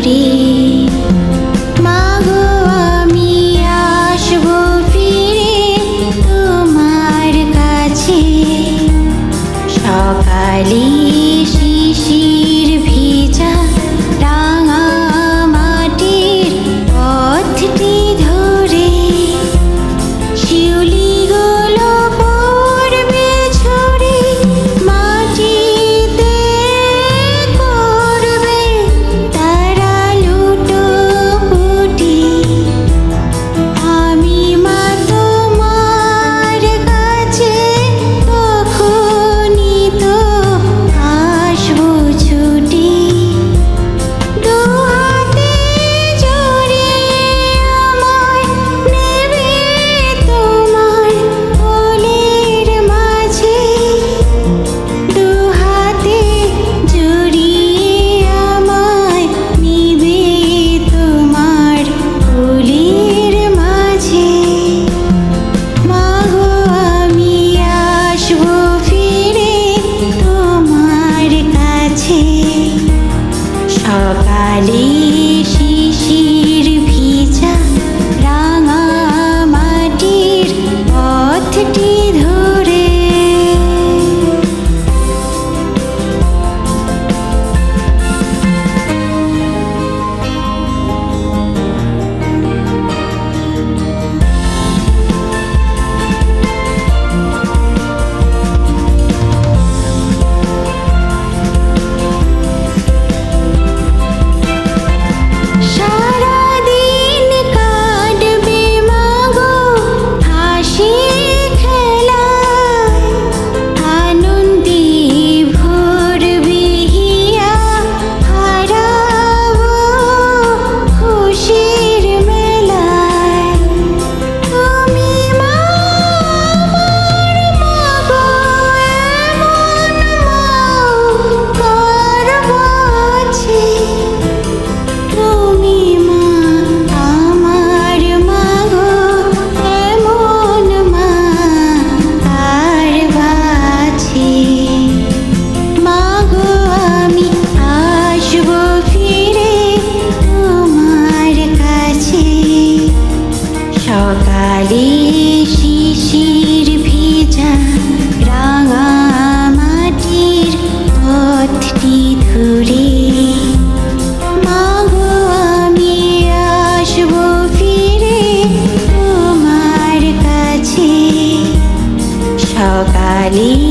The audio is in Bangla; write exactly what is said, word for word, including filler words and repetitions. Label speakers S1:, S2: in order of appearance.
S1: ধরে। মাগো আমি আসবো ফিরে তোমার কাছে, সকালে শিশির ভিজা রাঙা মাটির পথটি ধরে। শিউলিগুলো পড়বে ঝরে, মাটিতে করবে তারা লুটোপুটি। আমি মা তোমার কাছে তখনই তো আসবো ছুটি। দু হাতে জড়িয়ে আমায় নেবে তোমার কোলের মাঝে। দু হাতে জড়িয়ে আমায় নিবে তোমার কোলের মাঝে। মাগো আমি আসবো ফিরে তোমার কাছে, সকালে শিশির ভিজা রাঙা মাটির পথটি ধরে। সারাদিন কাটবে মাগো হাসি খেলায়, আনন্দে ভরবে হিয়া হারাবো খুশির মেলায়। তুমি মা আমার মাগো, এমন মাও কার আছে। তুমি মা আমার মাগো, এমন মা কার আছে। মাগো আমি আসবো ফিরে তোমার কাছে, সকালে শিশির ভিজা রাঙা মাটির পথটি ধরে। মাগো আমি আসবো ফিরে তোমার কাছে, সকালে